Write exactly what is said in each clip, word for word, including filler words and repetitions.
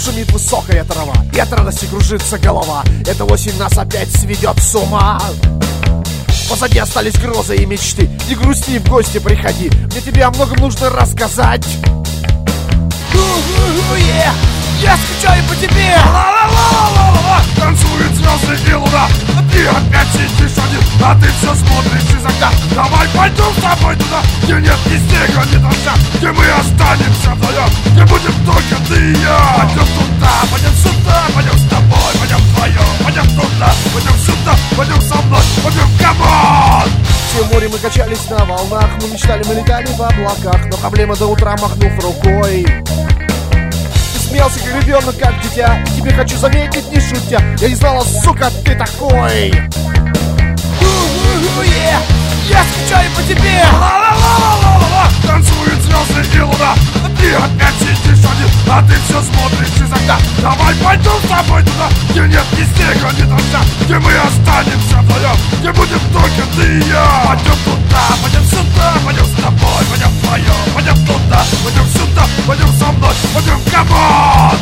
шумит высокая трава, и от радости кружится голова. Эта осень нас опять сведет с ума. Позади остались грозы и мечты. Не грусти, в гости приходи, мне тебе о многом нужно рассказать. Я скучаю по тебе. Ла-ла-ла-ла-ла-ла. Танцуют звезды и луна, а ты опять сидишь один, а ты все смотришь из окна. Давай пойдем с тобой туда, где нет ни снега, ни дождя, где мы останемся вдвоем, где будем только ты и я. Пойдем туда, пойдем сюда, пойдем с тобой, пойдем вдвоем, пойдем туда, пойдем сюда, пойдем со мной, пойдем, камон! Все море мы качались на волнах, мы мечтали, мы летали в облаках, но проблема до утра, махнув рукой. Смеялся как ребенок, как дитя, и тебе хочу заметить, не шутя, я не знала, сука, ты такой. Я скучаю по тебе. Ла-ла-ла-ла-ла-ла. Танцуют звезды и луна, а ты опять сидишь один, а ты все смотришь из окна. Давай пойдем с тобой туда, где нет ни снега, ни дождя, где мы останемся вдвоем, где будем только ты и я. Пойдем туда, пойдем сюда, пойдем с тобой, пойдем вдвоем, пойдем туда, пойдем сюда, пойдем со мной, пойдем, камон!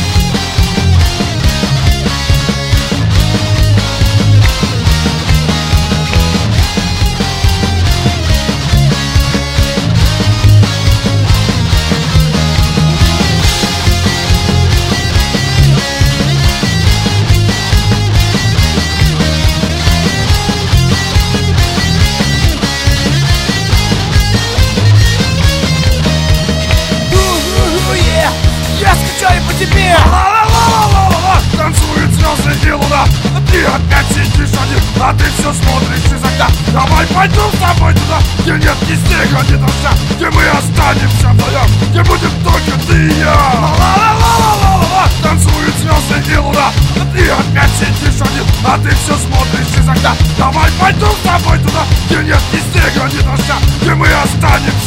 Я скучаю по тебе. Ла-ла-ла-ла-ла-ла. Танцуют звезды и луна, а ты опять сидишь один, а ты все смотришь из окна. Давай пойдем с тобой туда, где нет ни снега, ни дождя, где мы останемся вдвоем, где будем только ты и я. Ла-ла-ла-ла-ла-ла. Танцуют звезды и луна, а ты опять сидишь один, а ты все смотришь из окна. Давай пойдем с тобой туда, где нет ни снега, ни дождя, где мы останемся